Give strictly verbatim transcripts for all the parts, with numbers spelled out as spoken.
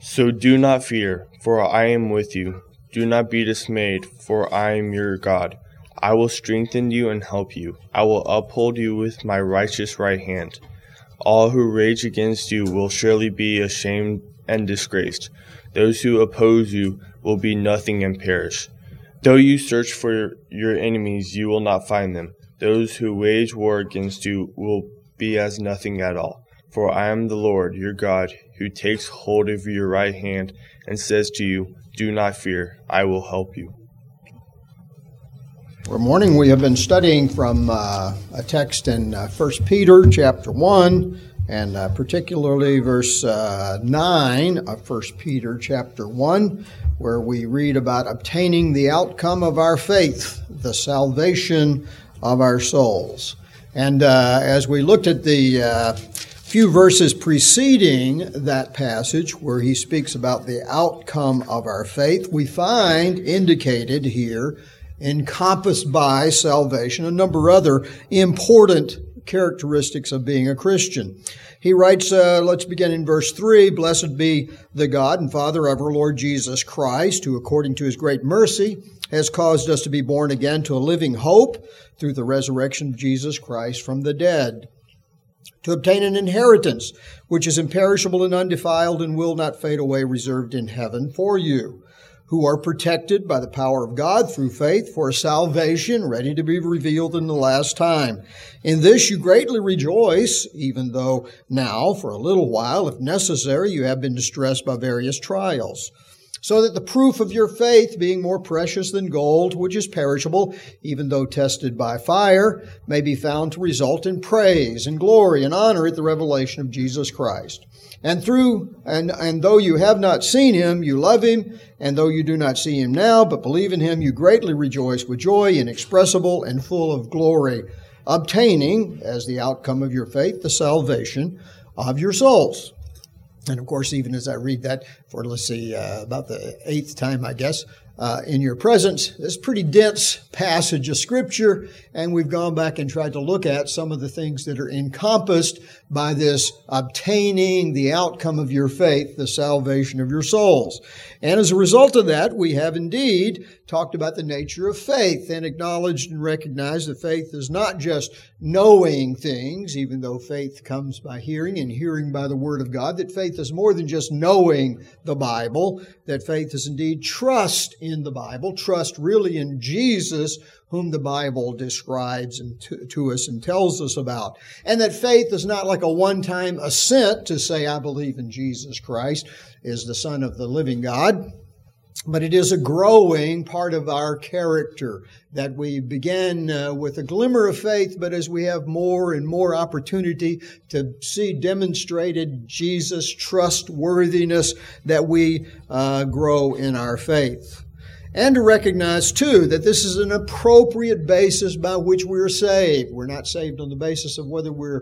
So do not fear, for I am with you. Do not be dismayed, for I am your God. I will strengthen you and help you. I will uphold you with my righteous right hand. All who rage against you will surely be ashamed and disgraced. Those who oppose you will be nothing and perish. Though you search for your enemies, you will not find them. Those who wage war against you will be as nothing at all. For I am the Lord, your God, who takes hold of your right hand and says to you, do not fear, I will help you. Good morning. We have been studying from uh, a text in uh, First Peter chapter one, and uh, particularly verse uh, nine of First Peter chapter one, where we read about obtaining the outcome of our faith, the salvation of our souls. And uh, as we looked at the uh, few verses preceding that passage where he speaks about the outcome of our faith, we find indicated here, encompassed by salvation, a number of other important characteristics of being a Christian. He writes, uh, let's begin in verse three, Blessed be the God and Father of our Lord Jesus Christ, who according to his great mercy has caused us to be born again to a living hope through the resurrection of Jesus Christ from the dead, to obtain an inheritance which is imperishable and undefiled and will not fade away, reserved in heaven for you, who are protected by the power of God through faith for a salvation ready to be revealed in the last time. In this you greatly rejoice, even though now, for a little while, if necessary, you have been distressed by various trials, so that the proof of your faith, being more precious than gold, which is perishable, even though tested by fire, may be found to result in praise and glory and honor at the revelation of Jesus Christ. And through, and, and though you have not seen him, you love him, and though you do not see him now, but believe in him, you greatly rejoice with joy inexpressible and full of glory, obtaining, as the outcome of your faith, the salvation of your souls. And of course, even as I read that for, let's see, uh, about the eighth time, I guess, uh, in your presence, this pretty dense passage of Scripture, and we've gone back and tried to look at some of the things that are encompassed by this obtaining the outcome of your faith, the salvation of your souls. And as a result of that, we have indeed talked about the nature of faith and acknowledged and recognized that faith is not just knowing things, even though faith comes by hearing and hearing by the Word of God, that faith is more than just knowing the Bible, that faith is indeed trust in the Bible, trust really in Jesus, whom the Bible describes and to, to us and tells us about. And that faith is not like a one-time assent to say, I believe in Jesus Christ is the Son of the living God, but it is a growing part of our character that we begin uh, with a glimmer of faith, but as we have more and more opportunity to see demonstrated Jesus' trustworthiness, that we uh, grow in our faith. And to recognize, too, that this is an appropriate basis by which we're saved. We're not saved on the basis of whether we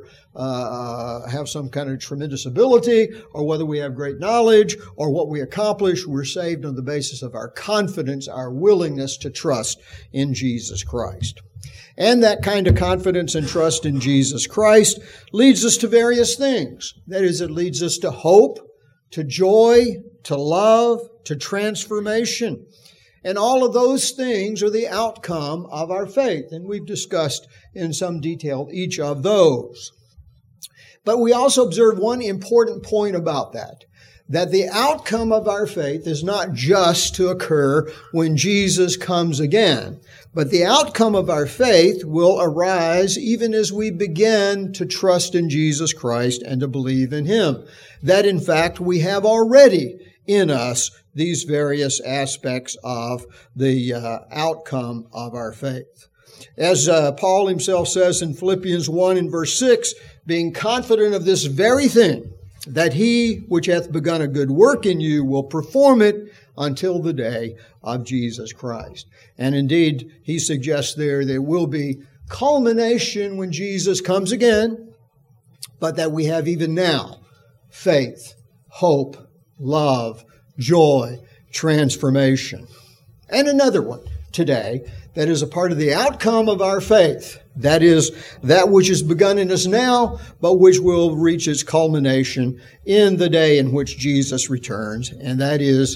uh, have some kind of tremendous ability or whether we have great knowledge or what we accomplish. We're saved on the basis of our confidence, our willingness to trust in Jesus Christ. And that kind of confidence and trust in Jesus Christ leads us to various things. That is, it leads us to hope, to joy, to love, to transformation. And all of those things are the outcome of our faith. And we've discussed in some detail each of those. But we also observe one important point about that, that the outcome of our faith is not just to occur when Jesus comes again, but the outcome of our faith will arise even as we begin to trust in Jesus Christ and to believe in him. That, in fact, we have already in us these various aspects of the uh, outcome of our faith. As uh, Paul himself says in Philippians one and verse six, being confident of this very thing, that he which hath begun a good work in you will perform it until the day of Jesus Christ. And indeed, he suggests there there will be culmination when Jesus comes again, but that we have even now faith, hope, love, joy, transformation. And another one, today that is a part of the outcome of our faith. That is that which is begun in us now, but which will reach its culmination in the day in which Jesus returns, and that is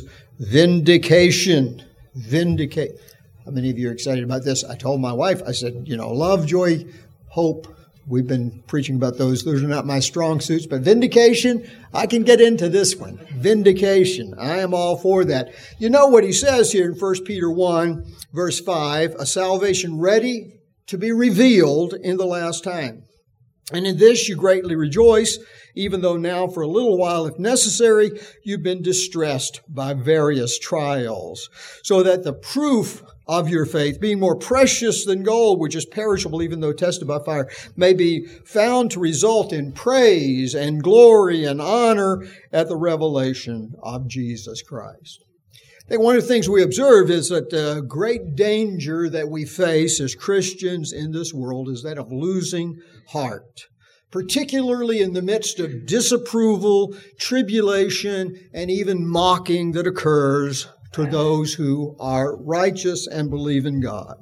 vindication. Vindicate. How many of you are excited about this? I told my wife, I said, you know, love, joy, hope. We've been preaching about those. Those are not my strong suits, but vindication, I can get into this one. Vindication. I am all for that. You know what he says here in First Peter one, verse five, a salvation ready to be revealed in the last time. And in this you greatly rejoice, even though now for a little while, if necessary, you've been distressed by various trials, so that the proof of your faith, being more precious than gold, which is perishable even though tested by fire, may be found to result in praise and glory and honor at the revelation of Jesus Christ. I think one of the things we observe is that the great danger that we face as Christians in this world is that of losing heart, particularly in the midst of disapproval, tribulation, and even mocking that occurs to those who are righteous and believe in God.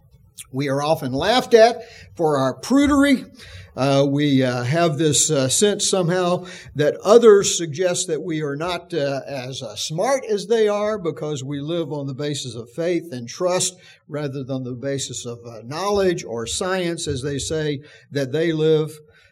We are often laughed at for our prudery. Uh, we uh, have this uh, sense somehow that others suggest that we are not uh, as uh, smart as they are because we live on the basis of faith and trust rather than the basis of uh, knowledge or science, as they say that they live.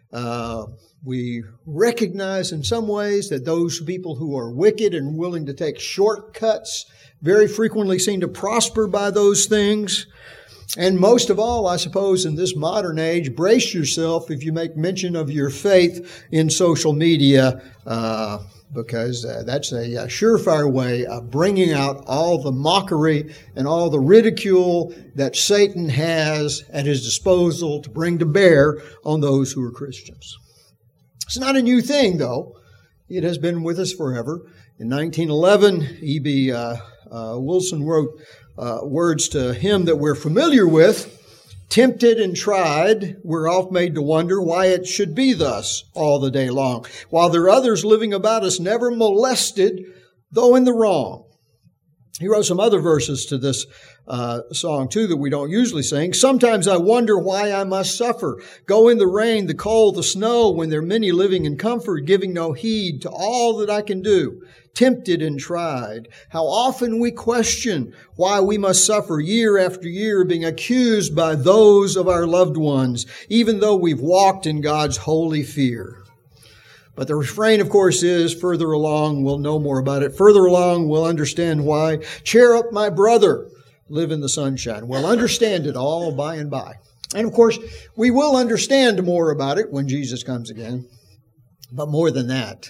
Uh, we recognize in some ways that those people who are wicked and willing to take shortcuts very frequently seem to prosper by those things. And most of all, I suppose, in this modern age, brace yourself if you make mention of your faith in social media, uh, because uh, that's a, a surefire way of bringing out all the mockery and all the ridicule that Satan has at his disposal to bring to bear on those who are Christians. It's not a new thing, though. It has been with us forever. In nineteen eleven, E B Uh, uh, Wilson wrote uh, words to him that we're familiar with. Tempted and tried, we're oft made to wonder why it should be thus all the day long, while there are others living about us never molested, though in the wrong. He wrote some other verses to this uh, song, too, that we don't usually sing. Sometimes I wonder why I must suffer, go in the rain, the cold, the snow, when there are many living in comfort, giving no heed to all that I can do. Tempted and tried. How often we question why we must suffer year after year, being accused by those of our loved ones, even though we've walked in God's holy fear. But the refrain, of course, is further along, we'll know more about it. Further along, we'll understand why. Cheer up, my brother, live in the sunshine. We'll understand it all by and by. And of course, we will understand more about it when Jesus comes again. But more than that,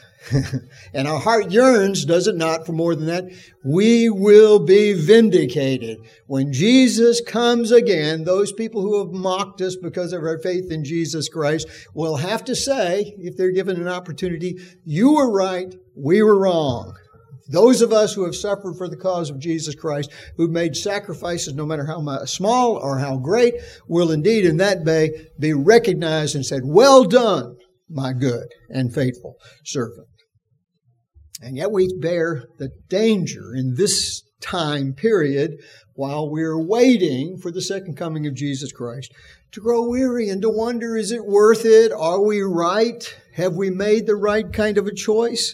and our heart yearns, does it not, for more than that? We will be vindicated. When Jesus comes again, those people who have mocked us because of our faith in Jesus Christ will have to say, if they're given an opportunity, you were right, we were wrong. Those of us who have suffered for the cause of Jesus Christ, who've made sacrifices no matter how small or how great, will indeed in that day be recognized and said, well done, my good and faithful servant. And yet we bear the danger in this time period while we're waiting for the second coming of Jesus Christ to grow weary and to wonder, is it worth it? Are we right? Have we made the right kind of a choice?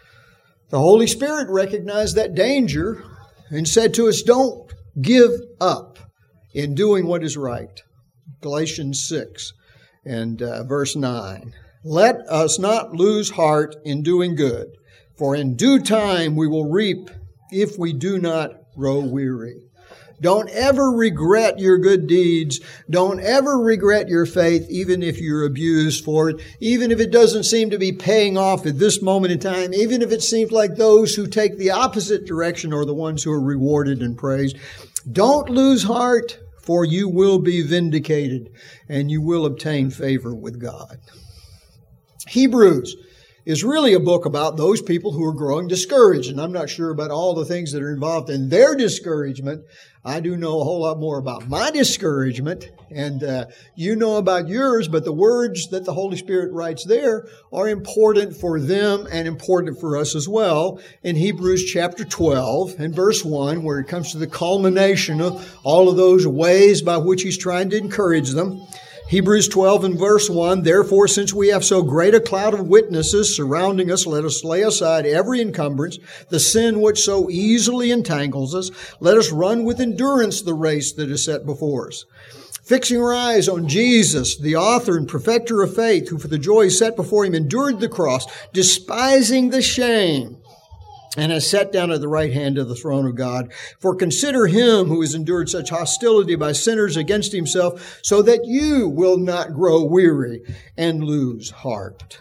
The Holy Spirit recognized that danger and said to us, don't give up in doing what is right. Galatians six and uh, verse nine. Let us not lose heart in doing good, for in due time we will reap if we do not grow weary. Don't ever regret your good deeds. Don't ever regret your faith, even if you're abused for it, even if it doesn't seem to be paying off at this moment in time, even if it seems like those who take the opposite direction are the ones who are rewarded and praised. Don't lose heart, for you will be vindicated and you will obtain favor with God. Hebrews is really a book about those people who are growing discouraged. And I'm not sure about all the things that are involved in their discouragement. I do know a whole lot more about my discouragement, and uh, you know about yours, but the words that the Holy Spirit writes there are important for them and important for us as well. In Hebrews chapter twelve and verse one, where it comes to the culmination of all of those ways by which he's trying to encourage them. Hebrews twelve and verse one, therefore, since we have so great a cloud of witnesses surrounding us, let us lay aside every encumbrance, the sin which so easily entangles us. Let us run with endurance the race that is set before us. Fixing our eyes on Jesus, the author and perfecter of faith, who for the joy set before him endured the cross, despising the shame, and has sat down at the right hand of the throne of God. For consider him who has endured such hostility by sinners against himself, so that you will not grow weary and lose heart.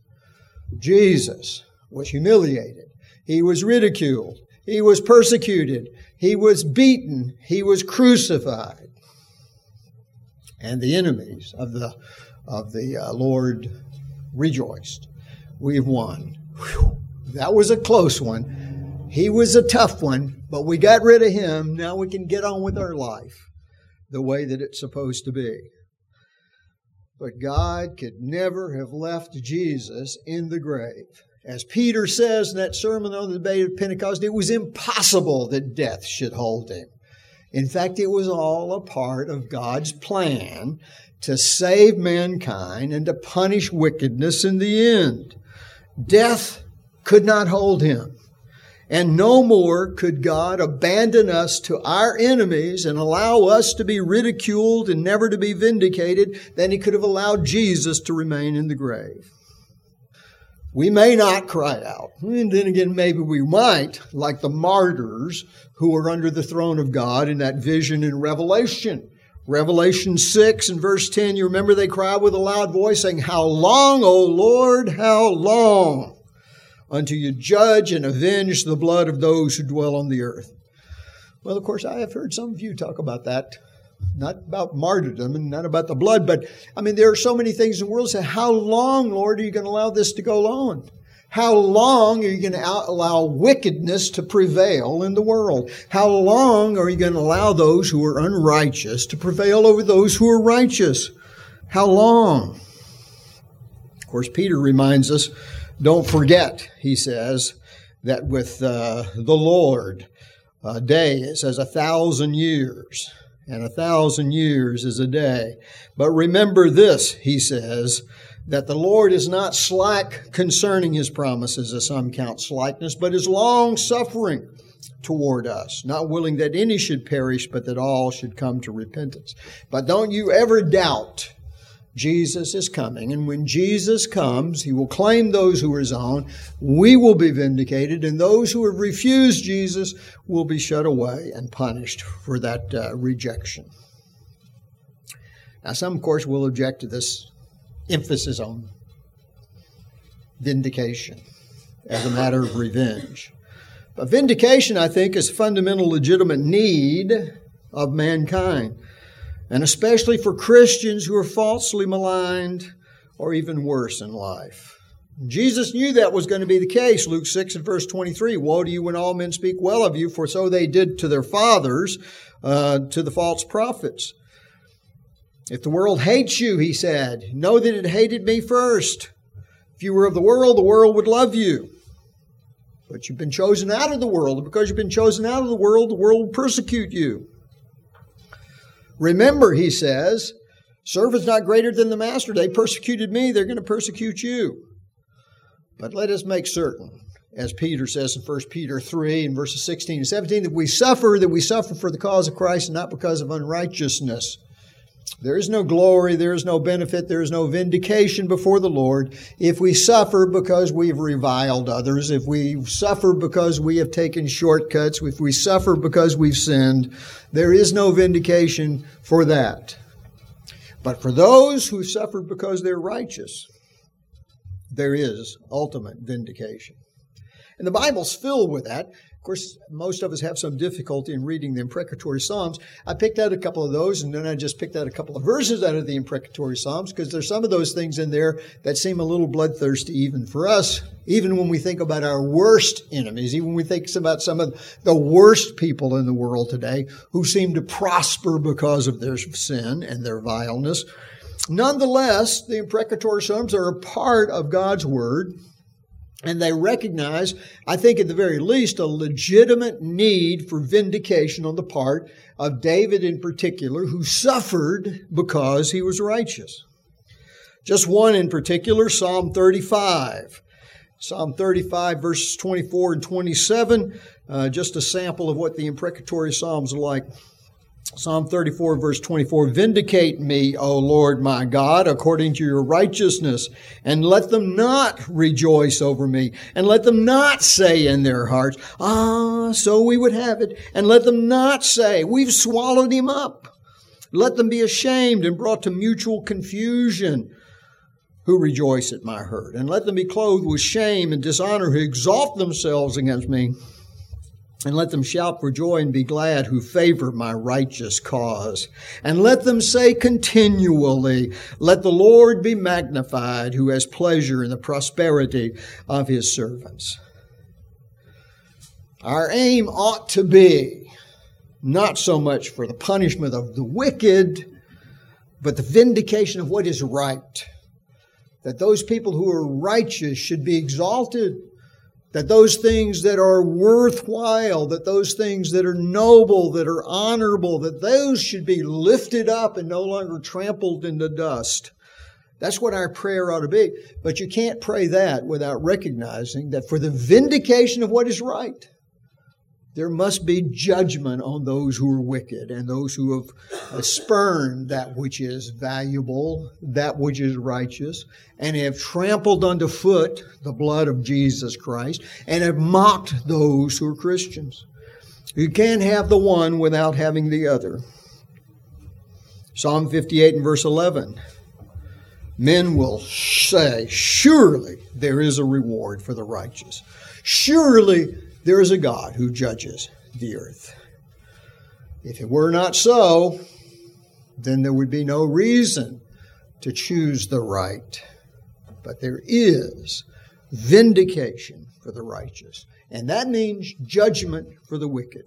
Jesus was humiliated. He was ridiculed. He was persecuted. He was beaten. He was crucified. And the enemies of the, of the uh, Lord rejoiced. We've won. Whew. That was a close one. He was a tough one, but we got rid of him. Now we can get on with our life the way that it's supposed to be. But God could never have left Jesus in the grave. As Peter says in that sermon on the day of Pentecost, it was impossible that death should hold him. In fact, it was all a part of God's plan to save mankind and to punish wickedness in the end. Death could not hold him. And no more could God abandon us to our enemies and allow us to be ridiculed and never to be vindicated than he could have allowed Jesus to remain in the grave. We may not cry out. And then again, maybe we might, like the martyrs who are under the throne of God in that vision in Revelation. Revelation six and verse ten, you remember they cried with a loud voice saying, "How long, O Lord, how long? Until you judge and avenge the blood of those who dwell on the earth." Well, of course, I have heard some of you talk about that. Not about martyrdom and not about the blood, but, I mean, there are so many things in the world that say, how long, Lord, are you going to allow this to go on? How long are you going to allow wickedness to prevail in the world? How long are you going to allow those who are unrighteous to prevail over those who are righteous? How long? Of course, Peter reminds us, don't forget, he says, that with uh, the Lord, a day is as a thousand years, and a thousand years is a day. But remember this, he says, that the Lord is not slack concerning his promises, as some count slackness, but is long-suffering toward us, not willing that any should perish, but that all should come to repentance. But don't you ever doubt Jesus is coming, and when Jesus comes, he will claim those who are his own. We will be vindicated, and those who have refused Jesus will be shut away and punished for that uh, rejection. Now, some, of course, will object to this emphasis on vindication as a matter of revenge. But vindication, I think, is a fundamental legitimate need of mankind, and especially for Christians who are falsely maligned or even worse in life. Jesus knew that was going to be the case. Luke six and verse twenty-three, "Woe to you when all men speak well of you, for so they did to their fathers, uh, to the false prophets. If the world hates you," he said, "know that it hated me first. If you were of the world, the world would love you. But you've been chosen out of the world, and because you've been chosen out of the world, the world will persecute you. Remember," he says, "servant's not greater than the master. They persecuted me, they're going to persecute you. But let us make certain, as Peter says in First Peter three and verses sixteen and seventeen, that we suffer, that we suffer for the cause of Christ and not because of unrighteousness. There is no glory, there is no benefit, there is no vindication before the Lord if we suffer because we've reviled others, if we suffer because we have taken shortcuts, if we suffer because we've sinned. There is no vindication for that. But for those who suffered because they're righteous, there is ultimate vindication. And the Bible's filled with that. Of course, most of us have some difficulty in reading the imprecatory Psalms. I picked out a couple of those, and then I just picked out a couple of verses out of the imprecatory Psalms, because there's some of those things in there that seem a little bloodthirsty even for us, even when we think about our worst enemies, even when we think about some of the worst people in the world today who seem to prosper because of their sin and their vileness. Nonetheless, the imprecatory Psalms are a part of God's Word, and they recognize, I think at the very least, a legitimate need for vindication on the part of David in particular, who suffered because he was righteous. Just one in particular, Psalm thirty-five. Psalm thirty-five, verses twenty-four and twenty-seven, uh, just a sample of what the imprecatory Psalms are like. Psalm thirty-four, verse twenty-four, "Vindicate me, O Lord my God, according to your righteousness, and let them not rejoice over me, and let them not say in their hearts, ah, so we would have it, and let them not say, we've swallowed him up. Let them be ashamed and brought to mutual confusion who rejoice at my hurt, and let them be clothed with shame and dishonor who exalt themselves against me. And let them shout for joy and be glad who favor my righteous cause. And let them say continually, let the Lord be magnified who has pleasure in the prosperity of his servants." Our aim ought to be not so much for the punishment of the wicked, but the vindication of what is right. That those people who are righteous should be exalted. That those things that are worthwhile, that those things that are noble, that are honorable, that those should be lifted up and no longer trampled into dust. That's what our prayer ought to be. But you can't pray that without recognizing that for the vindication of what is right, there must be judgment on those who are wicked and those who have spurned that which is valuable, that which is righteous, and have trampled underfoot the blood of Jesus Christ and have mocked those who are Christians. You can't have the one without having the other. Psalm fifty-eight and verse eleven. Men will say, surely there is a reward for the righteous. Surely there is a God who judges the earth. If it were not so, then there would be no reason to choose the right. But there is vindication for the righteous. And that means judgment for the wicked.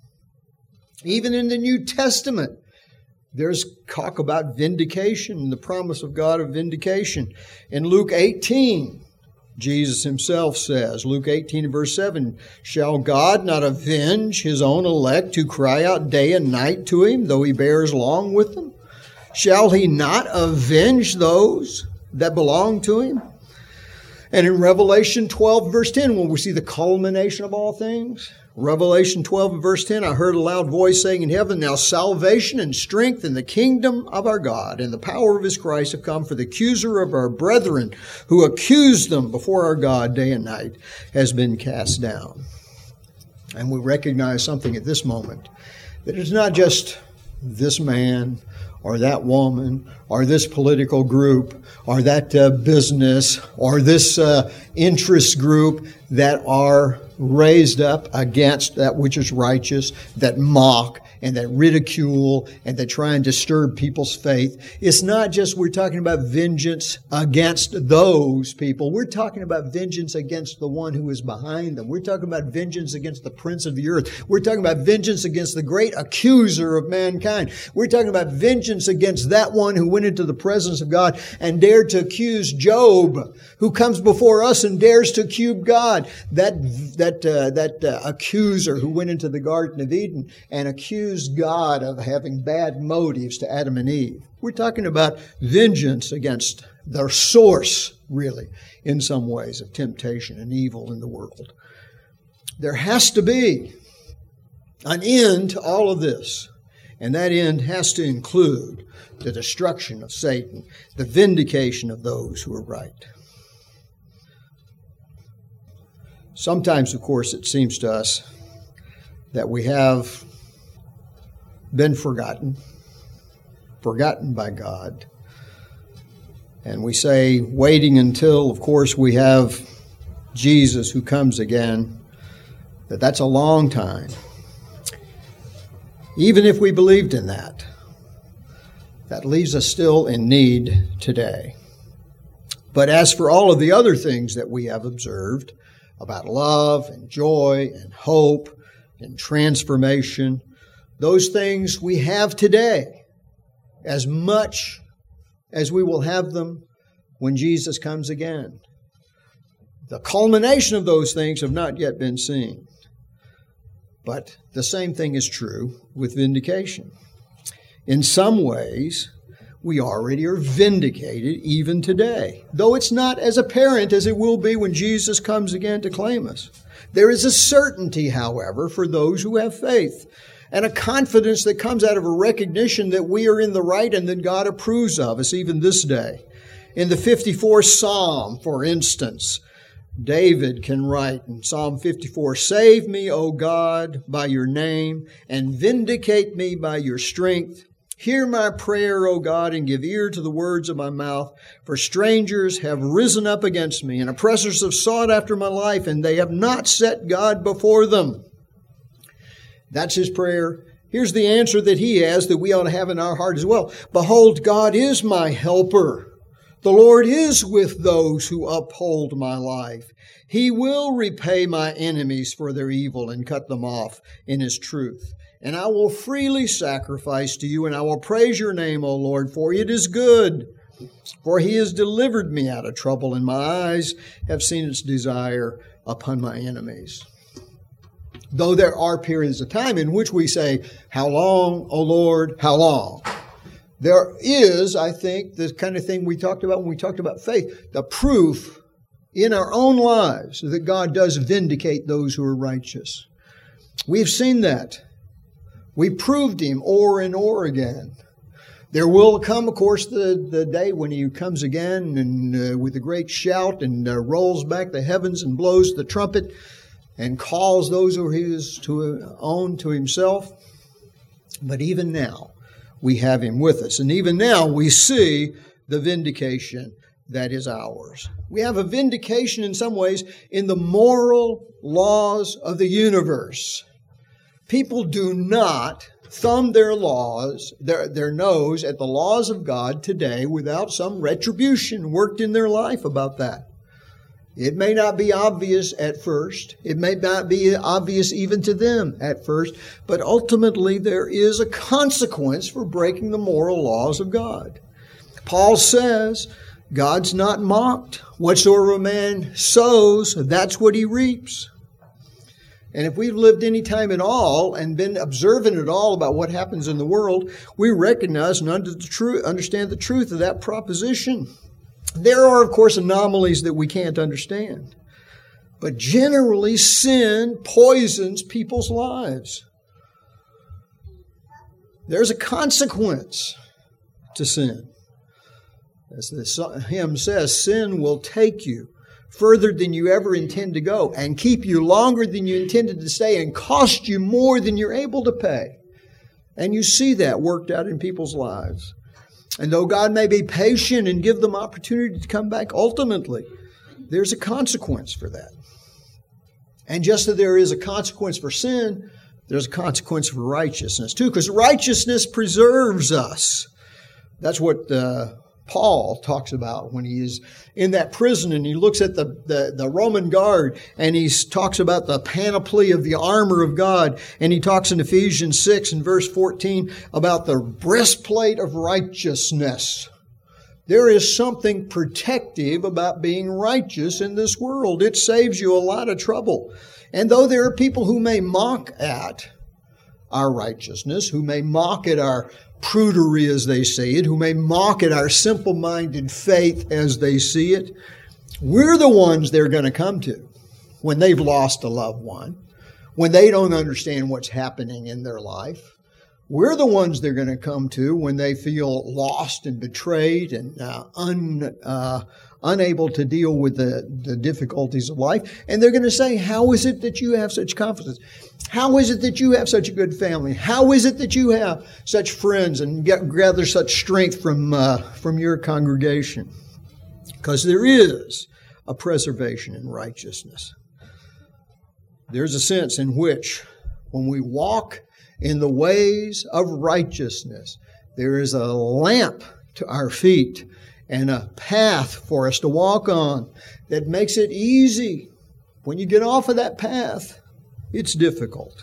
Even in the New Testament, there's talk about vindication and the promise of God of vindication. In Luke eighteen, Jesus himself says, Luke eighteen and verse seven, "Shall God not avenge his own elect who cry out day and night to him, though he bears long with them? Shall he not avenge those that belong to him?" And in Revelation twelve, verse ten, when we see the culmination of all things, Revelation twelve and verse ten, "I heard a loud voice saying in heaven, now salvation and strength in the kingdom of our God and the power of his Christ have come, for the accuser of our brethren who accused them before our God day and night has been cast down." And we recognize something at this moment, that it's not just this man or that woman or this political group or that uh, business or this uh, interest group that are raised up against that which is righteous, that mock and that ridicule and that try and disturb people's faith. It's not just we're talking about vengeance against those people. We're talking about vengeance against the one who is behind them. We're talking about vengeance against the prince of the earth. We're talking about vengeance against the great accuser of mankind. We're talking about vengeance against that one who went into the presence of God and dared to accuse Job, who comes before us and dares to accuse God. That, that, uh, that uh, accuser who went into the Garden of Eden and accused God of having bad motives to Adam and Eve. We're talking about vengeance against the source, really, in some ways, of temptation and evil in the world. There has to be an end to all of this, and that end has to include the destruction of Satan, the vindication of those who are right. Sometimes, of course, it seems to us that we have been forgotten, forgotten by God. And we say, waiting until, of course, we have Jesus who comes again, that that's a long time. Even if we believed in that, that leaves us still in need today. But as for all of the other things that we have observed about love and joy and hope and transformation, those things we have today as much as we will have them when Jesus comes again. The culmination of those things have not yet been seen. But the same thing is true with vindication. In some ways, we already are vindicated even today, though it's not as apparent as it will be when Jesus comes again to claim us. There is a certainty, however, for those who have faith, and a confidence that comes out of a recognition that we are in the right and that God approves of us even this day. In the fifty-fourth Psalm, for instance, David can write in Psalm fifty-four, "Save me, O God, by your name, and vindicate me by your strength. Hear my prayer, O God, and give ear to the words of my mouth. For strangers have risen up against me, and oppressors have sought after my life, and they have not set God before them." That's his prayer. Here's the answer that he has that we ought to have in our heart as well. "Behold, God is my helper. The Lord is with those who uphold my life. He will repay my enemies for their evil and cut them off in his truth. And I will freely sacrifice to you, and I will praise your name, O Lord, for it is good. For he has delivered me out of trouble, and my eyes have seen its desire upon my enemies." Though there are periods of time in which we say, "How long, O Lord, how long?" There is, I think, the kind of thing we talked about when we talked about faith, the proof in our own lives that God does vindicate those who are righteous. We've seen that. We proved him o'er and o'er again. There will come, of course, the, the day when he comes again and uh, with a great shout and uh, rolls back the heavens and blows the trumpet and calls those who he is to own to himself. But even now, we have him with us. And even now, we see the vindication that is ours. We have a vindication in some ways in the moral laws of the universe. People do not thumb their laws, their, their nose at the laws of God today without some retribution worked in their life about that. It may not be obvious at first. It may not be obvious even to them at first, but ultimately there is a consequence for breaking the moral laws of God. Paul says, God's not mocked. Whatsoever a man sows, that's what he reaps. And if we've lived any time at all and been observant at all about what happens in the world, we recognize and understand the truth of that proposition. There are, of course, anomalies that we can't understand. But generally, sin poisons people's lives. There's a consequence to sin. As the hymn says, sin will take you further than you ever intend to go and keep you longer than you intended to stay and cost you more than you're able to pay. And you see that worked out in people's lives. And though God may be patient and give them opportunity to come back, ultimately, there's a consequence for that. And just as there is a consequence for sin, there's a consequence for righteousness too, because righteousness preserves us. That's what uh, Paul talks about when he is in that prison and he looks at the, the, the Roman guard and he talks about the panoply of the armor of God. And he talks in Ephesians six and verse fourteen about the breastplate of righteousness. There is something protective about being righteous in this world. It saves you a lot of trouble. And though there are people who may mock at our righteousness, who may mock at our prudery as they see it, who may mock at our simple-minded faith as they see it, we're the ones they're going to come to when they've lost a loved one, when they don't understand what's happening in their life. We're the ones they're going to come to when they feel lost and betrayed and uh, un, uh, unable to deal with the, the difficulties of life. And they're going to say, how is it that you have such confidence? How is it that you have such a good family? How is it that you have such friends and get, gather such strength from, uh, from your congregation? Because there is a preservation in righteousness. There's a sense in which when we walk in the ways of righteousness, there is a lamp to our feet and a path for us to walk on that makes it easy. When you get off of that path, it's difficult.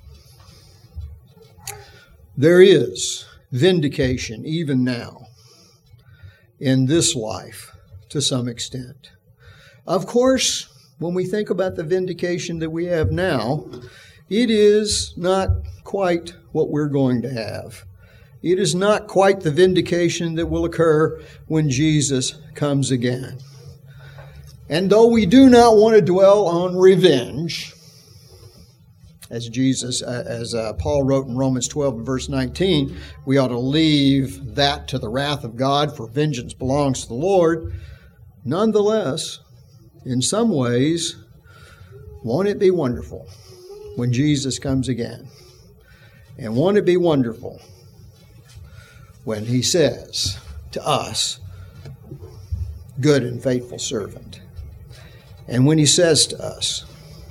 There is vindication even now in this life to some extent. Of course, when we think about the vindication that we have now, it is not quite what we're going to have. It is not quite the vindication that will occur when Jesus comes again. And though we do not want to dwell on revenge, as Jesus, uh, as uh, Paul wrote in Romans twelve, verse nineteen, we ought to leave that to the wrath of God, for vengeance belongs to the Lord. Nonetheless, in some ways, won't it be wonderful when Jesus comes again? And won't it be wonderful when He says to us, good and faithful servant? And when He says to us,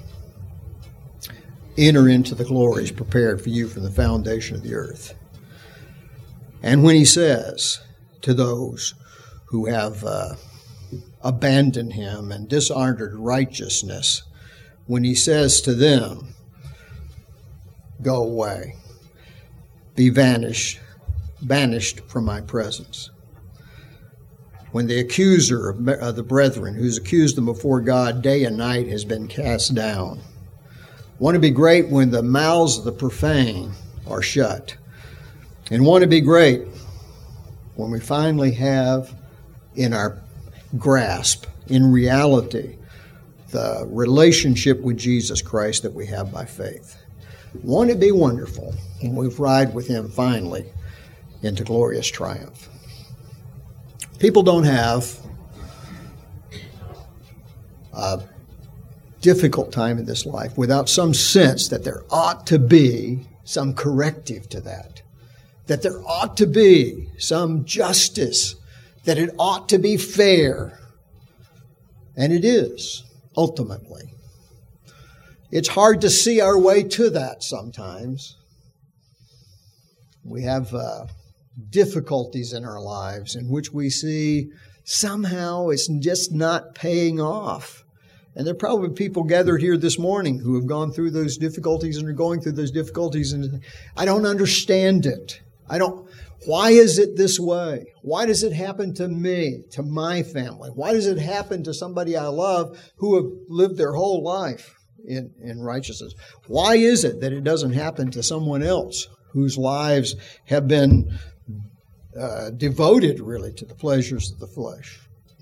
enter into the glories prepared for you from the foundation of the earth. And when He says to those who have uh, abandoned Him and dishonored righteousness, when He says to them, go away, be vanished, banished from my presence. When the accuser of the brethren, who's accused them before God day and night, has been cast down. Won't it be great when the mouths of the profane are shut? And won't it be great when we finally have in our grasp, in reality, the relationship with Jesus Christ that we have by faith? Won't it be wonderful when we ride with Him finally into glorious triumph? People don't have a difficult time in this life without some sense that there ought to be some corrective to that, that there ought to be some justice, that it ought to be fair. And it is, ultimately. It's hard to see our way to that sometimes. We have uh, difficulties in our lives in which we see somehow it's just not paying off. And there are probably people gathered here this morning who have gone through those difficulties and are going through those difficulties, and I don't understand it. I don't. Why is it this way? Why does it happen to me, to my family? Why does it happen to somebody I love who have lived their whole life in, in righteousness? Why is it that it doesn't happen to someone else whose lives have been uh, devoted really to the pleasures of the flesh?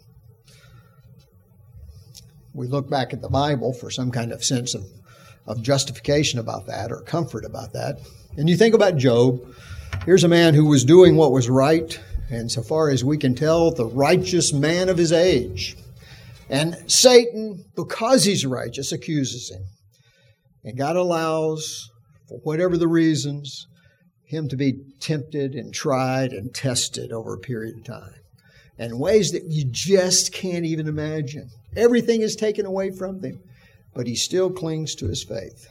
We look back at the Bible for some kind of sense of, of justification about that or comfort about that. And you think about Job. Here's a man who was doing what was right, and so far as we can tell, the righteous man of his age. And Satan, because he's righteous, accuses him. And God allows, for whatever the reasons, him to be tempted and tried and tested over a period of time in ways that you just can't even imagine. Everything is taken away from him, but he still clings to his faith.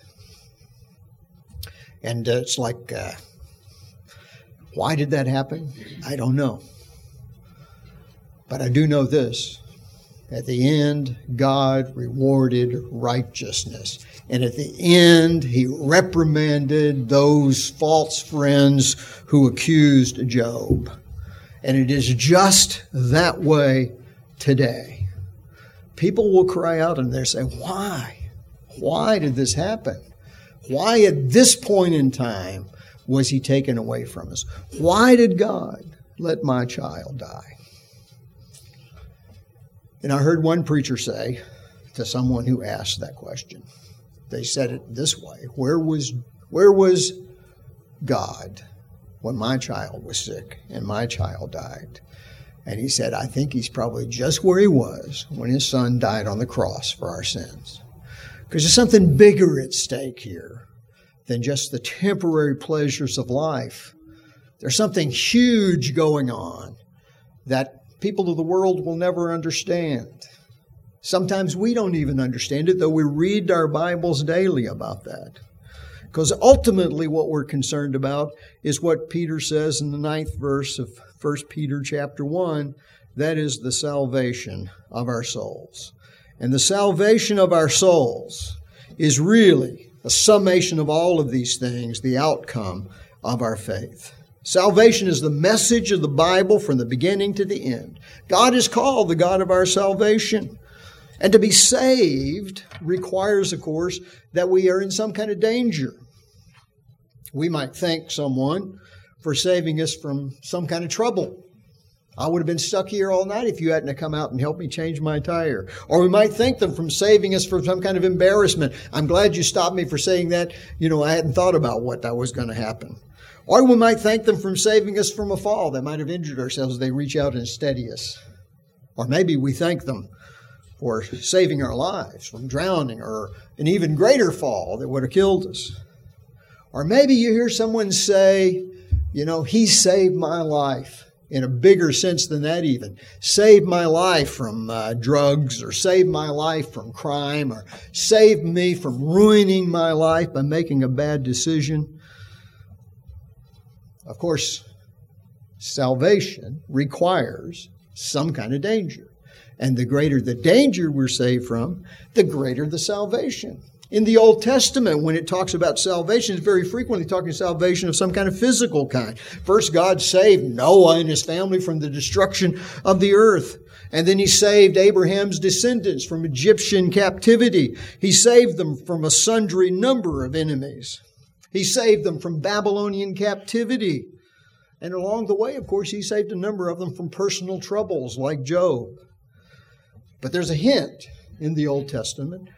And uh, it's like, uh, why did that happen? I don't know. But I do know this. At the end, God rewarded righteousness. And at the end, He reprimanded those false friends who accused Job. And it is just that way today. People will cry out and they'll say, why? Why did this happen? Why at this point in time was He taken away from us? Why did God let my child die? And I heard one preacher say to someone who asked that question, they said it this way, where was, where was God when my child was sick and my child died? And he said, I think He's probably just where He was when His Son died on the cross for our sins. Because there's something bigger at stake here than just the temporary pleasures of life. There's something huge going on that people of the world will never understand. Sometimes we don't even understand it, though we read our Bibles daily about that. Because ultimately what we're concerned about is what Peter says in the ninth verse of First Peter chapter one, that is the salvation of our souls. And the salvation of our souls is really a summation of all of these things, the outcome of our faith. Salvation is the message of the Bible from the beginning to the end. God is called the God of our salvation. And to be saved requires, of course, that we are in some kind of danger. We might thank someone for saving us from some kind of trouble. I would have been stuck here all night if you hadn't come out and helped me change my tire. Or we might thank them for saving us from some kind of embarrassment. I'm glad you stopped me for saying that. You know, I hadn't thought about what that was going to happen. Or we might thank them for saving us from a fall. They might have injured ourselves. They reach out and steady us. Or maybe we thank them for saving our lives from drowning or an even greater fall that would have killed us. Or maybe you hear someone say, you know, he saved my life in a bigger sense than that even. Saved my life from uh, drugs, or saved my life from crime, or saved me from ruining my life by making a bad decision. Of course, salvation requires some kind of danger. And the greater the danger we're saved from, the greater the salvation. In the Old Testament, when it talks about salvation, it's very frequently talking salvation of some kind of physical kind. First, God saved Noah and his family from the destruction of the earth. And then he saved Abraham's descendants from Egyptian captivity. He saved them from a sundry number of enemies. He saved them from Babylonian captivity. And along the way, of course, he saved a number of them from personal troubles like Job. But there's a hint in the Old Testament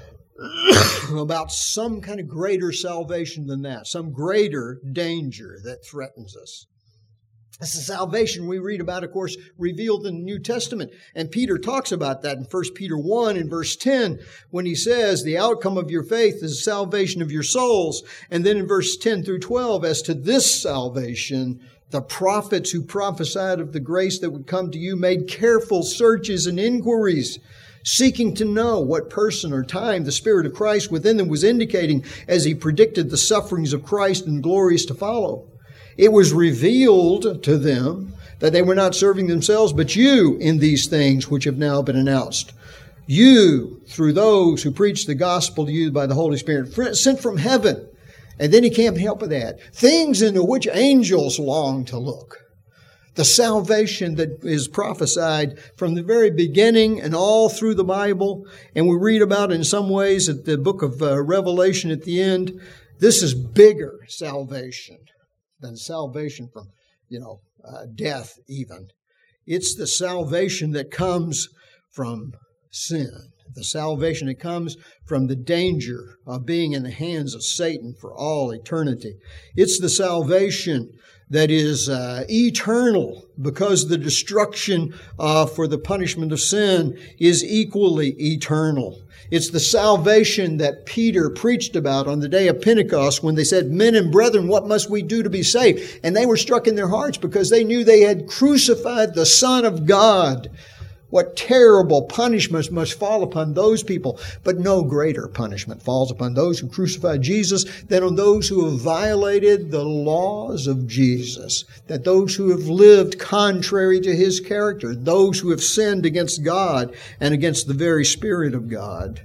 about some kind of greater salvation than that, some greater danger that threatens us. It's the salvation we read about, of course, revealed in the New Testament. And Peter talks about that in First Peter one and verse ten, when he says, the outcome of your faith is the salvation of your souls. And then in verse ten through twelve, as to this salvation, the prophets who prophesied of the grace that would come to you made careful searches and inquiries, seeking to know what person or time the Spirit of Christ within them was indicating as he predicted the sufferings of Christ and glories to follow. It was revealed to them that they were not serving themselves, but you in these things which have now been announced. You, through those who preach the gospel to you by the Holy Spirit, sent from heaven. And then he can't help with that. Things into which angels long to look. The salvation that is prophesied from the very beginning and all through the Bible. And we read about in some ways at the book of uh, Revelation at the end. This is bigger salvation than salvation from, you know, uh, death even. It's the salvation that comes from sin. The salvation that comes from the danger of being in the hands of Satan for all eternity. It's the salvation that is uh, eternal, because the destruction uh, for the punishment of sin is equally eternal. It's the salvation that Peter preached about on the day of Pentecost when they said, men and brethren, what must we do to be saved? And they were struck in their hearts because they knew they had crucified the Son of God. What terrible punishments must fall upon those people. But no greater punishment falls upon those who crucified Jesus than on those who have violated the laws of Jesus. That those who have lived contrary to His character, those who have sinned against God and against the very Spirit of God.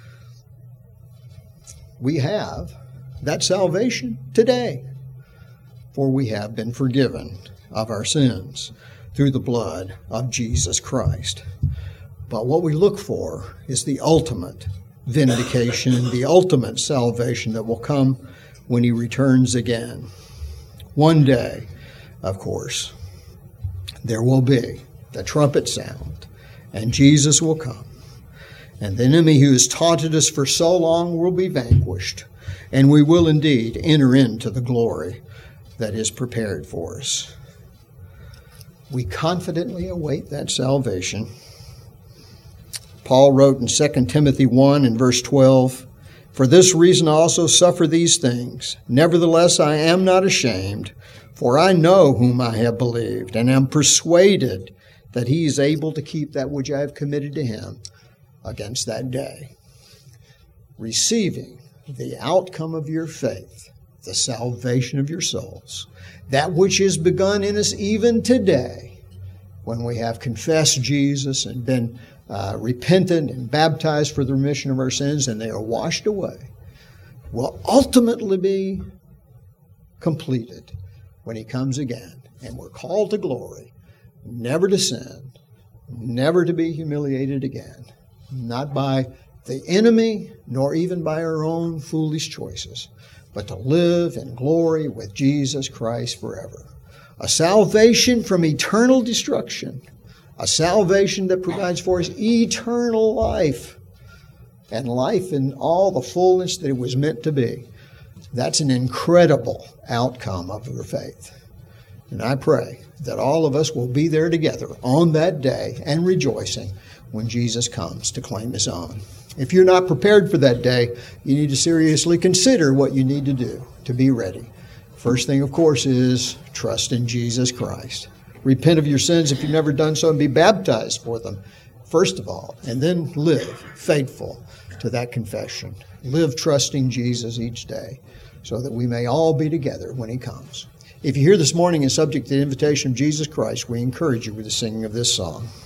We have that salvation today, for we have been forgiven of our sins through the blood of Jesus Christ. But what we look for is the ultimate vindication, the ultimate salvation that will come when He returns again. One day, of course, there will be the trumpet sound, and Jesus will come. And the enemy who has taunted us for so long will be vanquished, and we will indeed enter into the glory that is prepared for us. We confidently await that salvation. Paul wrote in Second Timothy one and verse twelve, for this reason I also suffer these things. Nevertheless, I am not ashamed, for I know whom I have believed, and am persuaded that He is able to keep that which I have committed to Him against that day, receiving the outcome of your faith, the salvation of your souls, that which is begun in us even today, when we have confessed Jesus and been uh, repentant and baptized for the remission of our sins, and they are washed away, will ultimately be completed when He comes again. And we're called to glory, never to sin, never to be humiliated again, not by the enemy, nor even by our own foolish choices, but to live in glory with Jesus Christ forever. A salvation from eternal destruction, a salvation that provides for us eternal life, and life in all the fullness that it was meant to be. That's an incredible outcome of your faith. And I pray that all of us will be there together on that day and rejoicing when Jesus comes to claim His own. If you're not prepared for that day, you need to seriously consider what you need to do to be ready. First thing, of course, is trust in Jesus Christ. Repent of your sins if you've never done so and be baptized for them, first of all, and then live faithful to that confession. Live trusting Jesus each day so that we may all be together when He comes. If you're here this morning and subject to the invitation of Jesus Christ, we encourage you with the singing of this song.